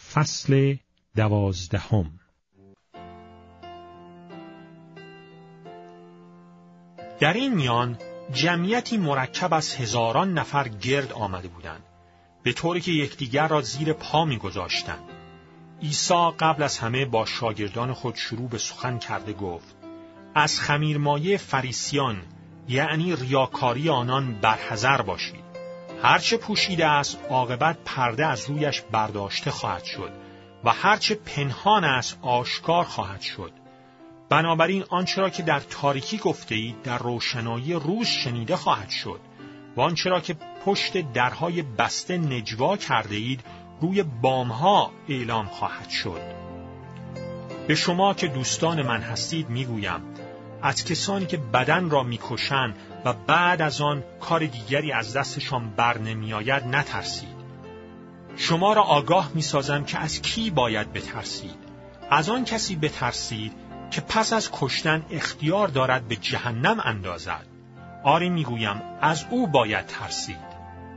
فصل 12. در این میان جمعیتی مرکب از هزاران نفر گرد آمده بودند، به طوری که یکدیگر را زیر پا می‌گذاشتند. عیسی قبل از همه با شاگردان خود شروع به سخن کرده گفت: از خمیرمایه فریسیان، یعنی ریاکاری آنان برحذر باشید. هرچه پوشیده است عاقبت پرده از رویش برداشته خواهد شد و هرچه پنهان است آشکار خواهد شد. بنابراین آنچه را که در تاریکی گفته اید در روشنایی روز شنیده خواهد شد و آنچه را که پشت درهای بسته نجوا کرده اید روی بامها اعلام خواهد شد. به شما که دوستان من هستید میگویم، از کسانی که بدن را میکشند و بعد از آن کار دیگری از دستشان بر نمیآید نترسید. شما را آگاه میسازم که از کی باید بترسید. از آن کسی بترسید که پس از کشتن اختیار دارد به جهنم اندازد. آری میگویم از او باید ترسید.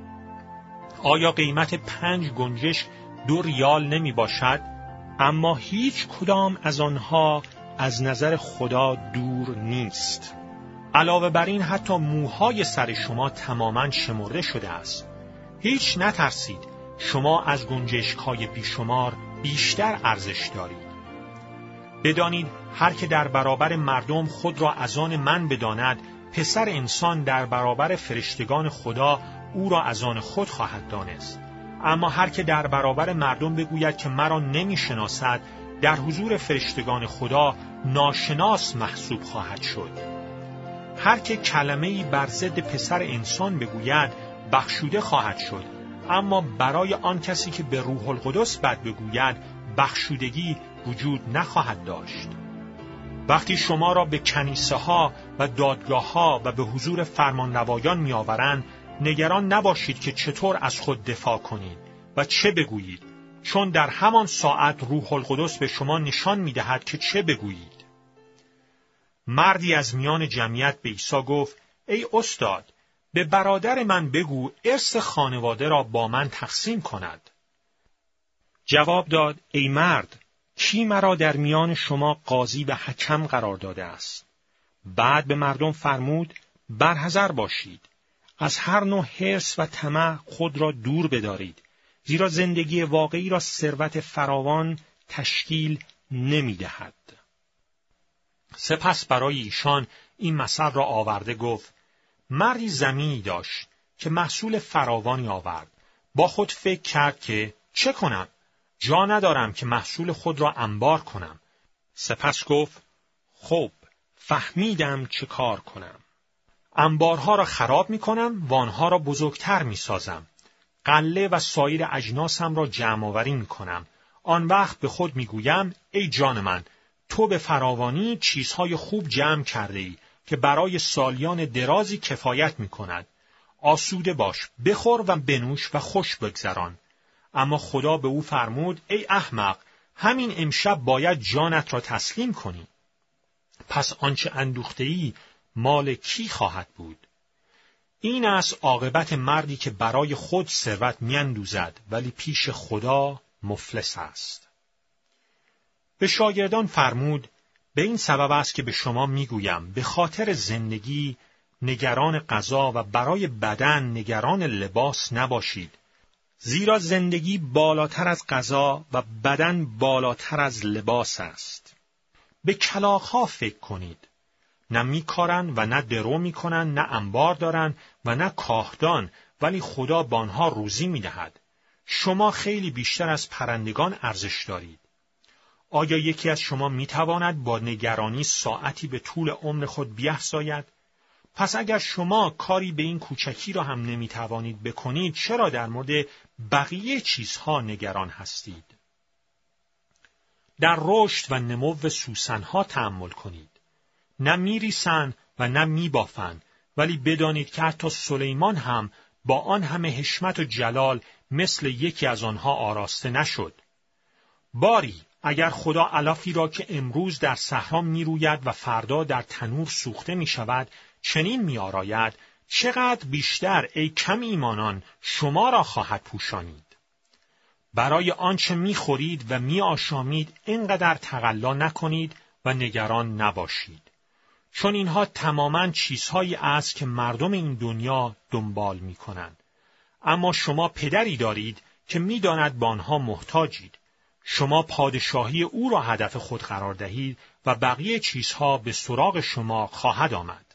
آیا قیمت 5 گنجشک 2 ریال نمی باشد؟ اما هیچ کدام از آنها از نظر خدا دور نیست. علاوه بر این حتی موهای سر شما تماماً شمرده شده است. هیچ نترسید، شما از گنجشک‌های بیشمار بیشتر ارزش دارید. بدانید هر که در برابر مردم خود را از آن من بداند، پسر انسان در برابر فرشتگان خدا او را از آن خود خواهد دانست. اما هر که در برابر مردم بگوید که مرا نمی‌شناسد، در حضور فرشتگان خدا ناشناس محسوب خواهد شد. هر که کلمه‌ای بر ضد پسر انسان بگوید بخشوده خواهد شد، اما برای آن کسی که به روح القدس بد بگوید بخشودگی وجود نخواهد داشت. وقتی شما را به کنیسه‌ها و دادگاه‌ها و به حضور فرمانروایان می‌آورند، نگران نباشید که چطور از خود دفاع کنید و چه بگویید، چون در همان ساعت روح القدس به شما نشان می‌دهد که چه بگویید. مردی از میان جمعیت به عیسی گفت: ای استاد، به برادر من بگو ارث خانواده را با من تقسیم کند. جواب داد: ای مرد، کی مرا در میان شما قاضی و حکم قرار داده است؟ بعد به مردم فرمود: برحذر باشید. از هر نوع حرص و طمع خود را دور بدارید، زیرا زندگی واقعی را ثروت فراوان تشکیل نمی‌دهد. سپس برای ایشان این مثل را آورده گفت: مردی زمینی داشت که محصول فراوانی آورد. با خود فکر کرد که چه کنم؟ جا ندارم که محصول خود را انبار کنم. سپس گفت: خب، فهمیدم چه کار کنم. انبارها را خراب می کنم و آنها را بزرگتر می سازم. غله و سایر اجناسم را جمع آوری می کنم. آن وقت به خود می گویم: ای جان من، تو به فراوانی چیزهای خوب جمع کرده ای که برای سالیان درازی کفایت می کند. آسوده باش، بخور و بنوش و خوش بگذران. اما خدا به او فرمود: ای احمق، همین امشب باید جانت را تسلیم کنی. پس آنچه اندوخته ای مال کی خواهد بود؟ این است عاقبت مردی که برای خود ثروت میاندوزد ولی پیش خدا مفلس است. به شاگردان فرمود: به این سبب است که به شما میگویم به خاطر زندگی نگران غذا و برای بدن نگران لباس نباشید، زیرا زندگی بالاتر از غذا و بدن بالاتر از لباس است. به کلاغ‌ها فکر کنید. نه میکارند و نه درو میکنند، نه انبار دارند و نه کاهدان، ولی خدا به آنها روزی میدهد. شما خیلی بیشتر از پرندگان ارزش دارید. آیا یکی از شما میتواند با نگرانی ساعتی به طول عمر خود بیفزاید؟ پس اگر شما کاری به این کوچکی را هم نمیتوانید بکنید، چرا در مورد بقیه چیزها نگران هستید؟ در رشد و نمو سوسنها تأمل کنید. نه میریسند و نه میبافند، ولی بدانید که حتی سلیمان هم با آن همه حشمت و جلال مثل یکی از آنها آراسته نشد. باری اگر خدا علافی را که امروز در صحرا میروید و فردا در تنور سوخته میشود چنین میآراید، چقدر بیشتر ای کم ایمانان شما را خواهد پوشانید. برای آنچه می‌خورید و می‌آشامید اینقدر تقلا نکنید و نگران نباشید. چون اینها تماماً چیزهایی است که مردم این دنیا دنبال می‌کنند. اما شما پدری دارید که می‌داند به آنها محتاجید. شما پادشاهی او را هدف خود قرار دهید و بقیه چیزها به سراغ شما خواهد آمد.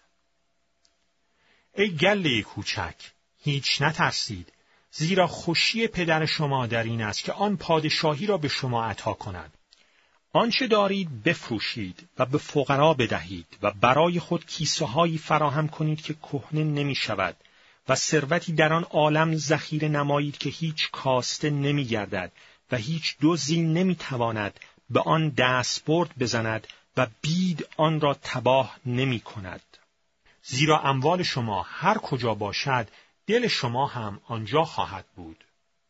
ای گله کوچک، هیچ نترسید، زیرا خوشی پدر شما در این است که آن پادشاهی را به شما عطا کند. آنچه دارید بفروشید و به فقرا بدهید و برای خود کیسه‌هایی فراهم کنید که کهنه نمی‌شود و ثروتی در آن عالم ذخیره نمایید که هیچ کاسته نمی‌گردد و هیچ دزدی نمی‌تواند به آن دستبرد بزند و بید آن را تباه نمی‌کند. زیرا اموال شما هر کجا باشد، دل شما هم آنجا خواهد بود.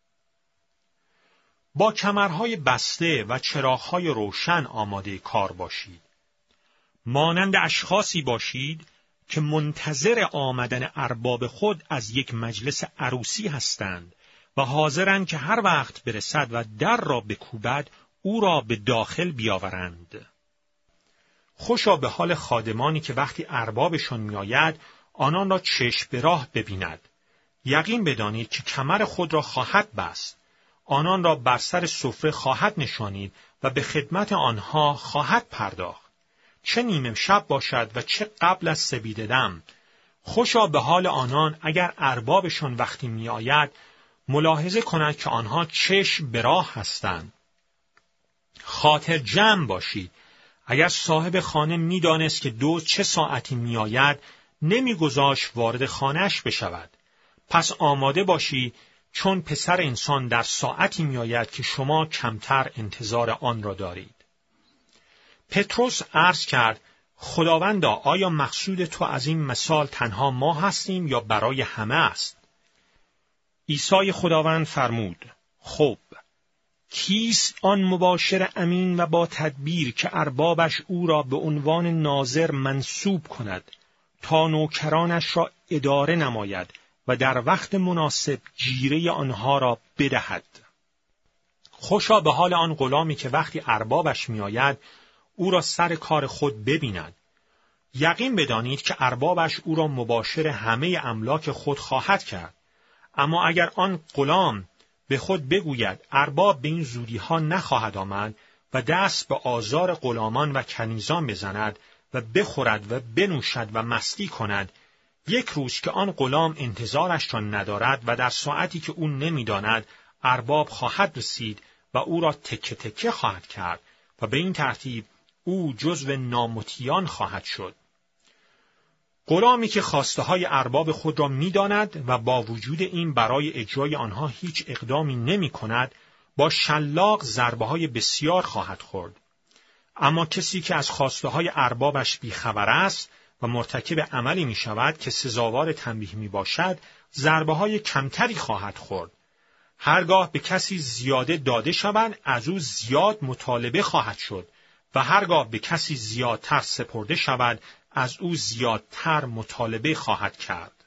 با کمرهای بسته و چراغهای روشن آماده کار باشید. مانند اشخاصی باشید که منتظر آمدن ارباب خود از یک مجلس عروسی هستند و حاضرند که هر وقت برسد و در را بکوبد او را به داخل بیاورند. خوشا به حال خادمانی که وقتی اربابشان میآید آنان را چشم به راه ببیند. یقین بدانید که کمر خود را خواهد بست. آنان را بر سر سفره خواهد نشانید و به خدمت آنها خواهد پرداخت. چه نیمه شب باشد و چه قبل از سپیده دم. خوشا به حال آنان اگر اربابشان وقتی میآید ملاحظه کنند که آنها چشم به راه هستند. خاطر جمع باشید. اگر صاحب خانه میدانست که دزد چه ساعتی میآید نمیگذاشت وارد خانه‌اش بشود. پس آماده باشید، چون پسر انسان در ساعتی میآید که شما کمتر انتظار آن را دارید. پتروس عرض کرد: خداوندا، آیا مقصود تو از این مثال تنها ما هستیم یا برای همه است؟ عیسی خداوند فرمود: خب، کیست آن مباشر امین و با تدبیر که اربابش او را به عنوان ناظر منصوب کند تا نوکرانش را اداره نماید و در وقت مناسب جیره آنها را بدهد. خوشا به حال آن غلامی که وقتی اربابش میآید او را سر کار خود ببیند. یقین بدانید که اربابش او را مباشر همه املاک خود خواهد کرد. اما اگر آن غلام به خود بگوید ارباب به این زودی‌ها نخواهد آمد و دست به آزار غلامان و کنیزان بزند و بخورد و بنوشد و مستی کند، یک روز که آن غلام انتظارش را ندارد و در ساعتی که او نمی‌داند ارباب خواهد رسید و او را تکه تکه خواهد کرد و به این ترتیب او جزو نامطیعان خواهد شد. غلامی که خواسته‌های ارباب خود را می‌داند و با وجود این برای اجرای آنها هیچ اقدامی نمی‌کند، با شلاق ضربه‌های بسیار خواهد خورد. اما کسی که از خواسته‌های اربابش بیخبر است و مرتکب عملی می‌شود که سزاوار تنبیه میباشد، ضربه‌های کمتری خواهد خورد. هرگاه به کسی زیاده داده شود، از او زیاد مطالبه خواهد شد و هرگاه به کسی زیادتر سپرده شود، از او زیادتر مطالبه خواهد کرد.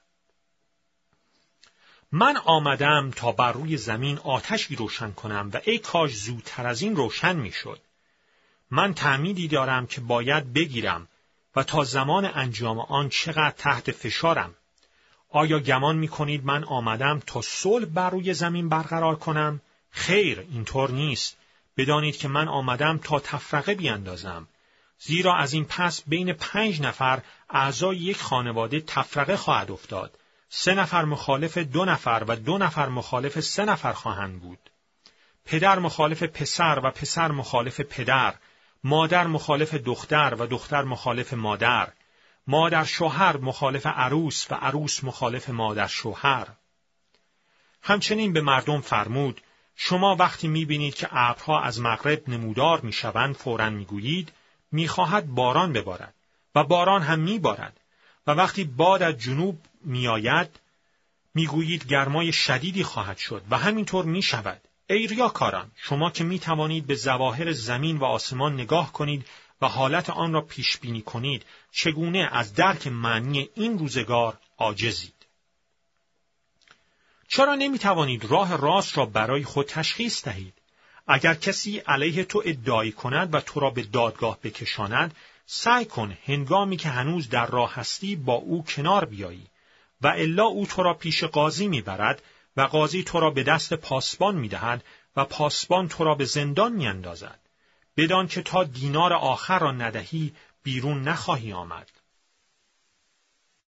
من آمدم تا بر روی زمین آتشی روشن کنم و ای کاش زودتر از این روشن میشد. من تعمیدی دارم که باید بگیرم و تا زمان انجام آن چقدر تحت فشارم. آیا گمان می‌کنید من آمدم تا صلح بر روی زمین برقرار کنم؟ خیر، اینطور نیست. بدانید که من آمدم تا تفرقه بیندازم. زیرا از این پس بین 5 نفر اعضای یک خانواده تفرقه خواهد افتاد. 3 نفر مخالف 2 نفر و 2 نفر مخالف 3 نفر خواهند بود. پدر مخالف پسر و پسر مخالف پدر، مادر مخالف دختر و دختر مخالف مادر، مادر شوهر مخالف عروس و عروس مخالف مادر شوهر. همچنین به مردم فرمود: شما وقتی می‌بینید که ابرها از مغرب نمودار می‌شوند، فوراً می‌گویید می‌خواهد باران ببارد و باران هم می‌بارد. و وقتی باد از جنوب می‌آید، می‌گویید گرمای شدیدی خواهد شد و همینطور می‌شود. ای ریاکاران، شما که می‌توانید به ظواهر زمین و آسمان نگاه کنید و حالت آن را پیش بینی کنید، چگونه از درک معنی این روزگار عاجزید؟ چرا نمی توانید راه راست را برای خود تشخیص دهید؟ اگر کسی علیه تو ادعای کند و تو را به دادگاه بکشاند، سعی کن هنگامی که هنوز در راه هستی با او کنار بیایی و الا او تو را پیش قاضی میبرد و قاضی تو را به دست پاسبان میدهد و پاسبان تو را به زندان میاندازد. بدان که تا دینار آخر را ندهی بیرون نخواهی آمد.